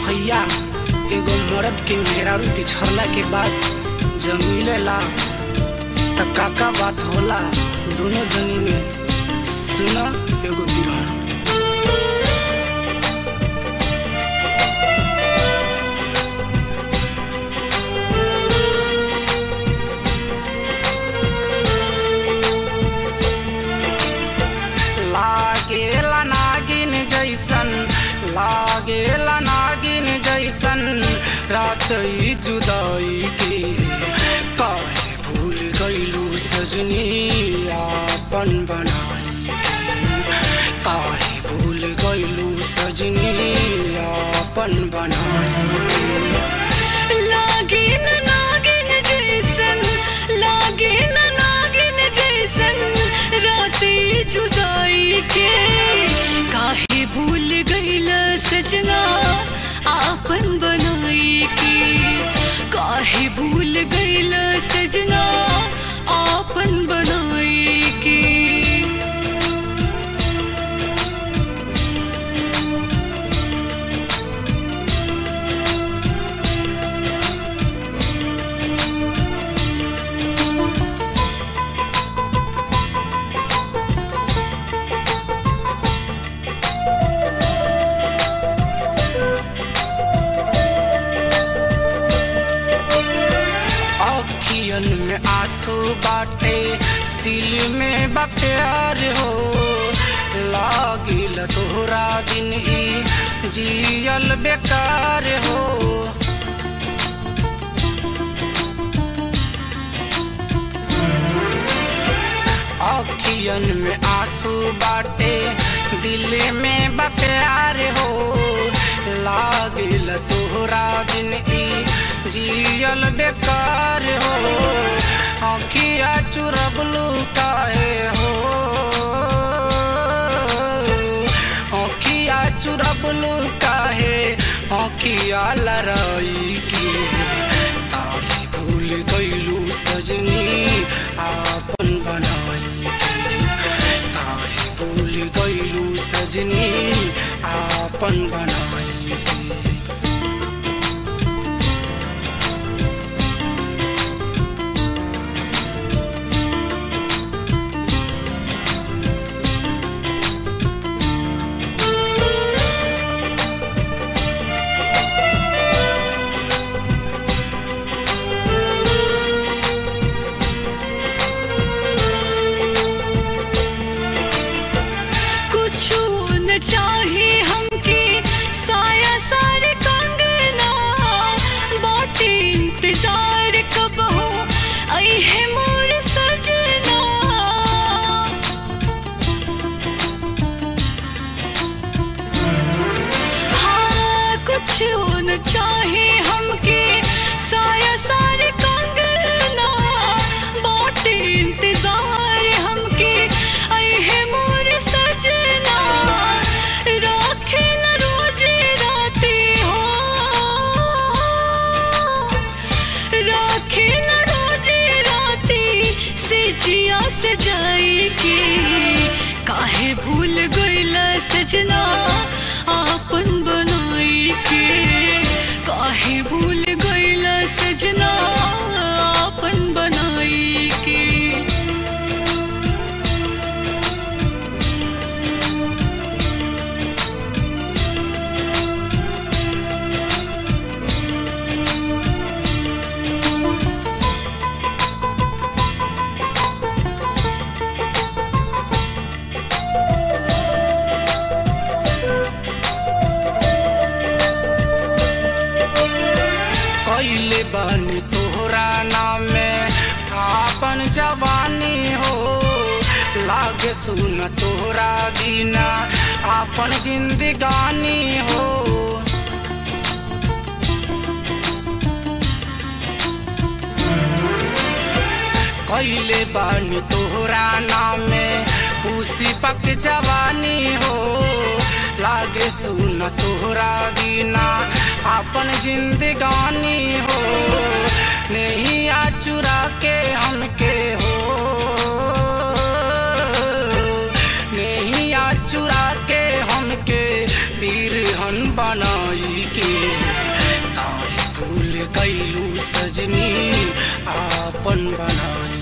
भैया एगो मर्द के मेहरारू बिछड़ला के बाद जब मिलेला तब का बात होला दोनों जनी में। सुना एगो बिरहन लागेला नागिन जैसन रात ई जुदाई के काहे भूल गईलू सजनी आपन बनाई के काहे भूल गईलू सजनी आपन बनाई के। नागिन जैसन रात ई जुदाई के काहे भूल गईला सजना आपन बनाई के काहे भूल गईला सजना आपन बनाई के। अखियन में आंसू बाटे दिल में बा प्यार हो लागिल तोहरा बिन ई जियल बेकार हो। अखियन में आंसू बाटे दिल में बा प्यार हो लागिल तोहरा बिन ई जियल बेकार हो। आँखिया चुरबलू काहे हो आँखिया चुरबलू काहे आँखिया लड़ाई की काहे भूल गईलू सजनी आपन बनाई के काहे भूल गईलू सजनी आपन बनाई के। चाहे हमके साया सारे कंगना बाटे इंतजार कब हो आई है मोर सजना। हाँ कुछ न चाहे हमके साया सारे कंगना बाटे इंतजार हमके आई है मोर सजना। जिया सजाई के काहे भूल गईला सजना आपन बनाई के काहे भूल गईला सजना आपन बनाई के। कइले बानी तोहरा नाम में आपन जवानी हो लागे सुन तोहरा बिना आपन जिंदगानी हो। कइले बानी तोहरा नाम में उसी पक जवानी हो लागे सुन तोहरा बिना आपन जिंदगानी हो। नहीं आ चुरा के हमके हो नहीं आ चुरा के हमके पीर आपन बनाई के काहे भूल गईलू सजनी आपन बनाई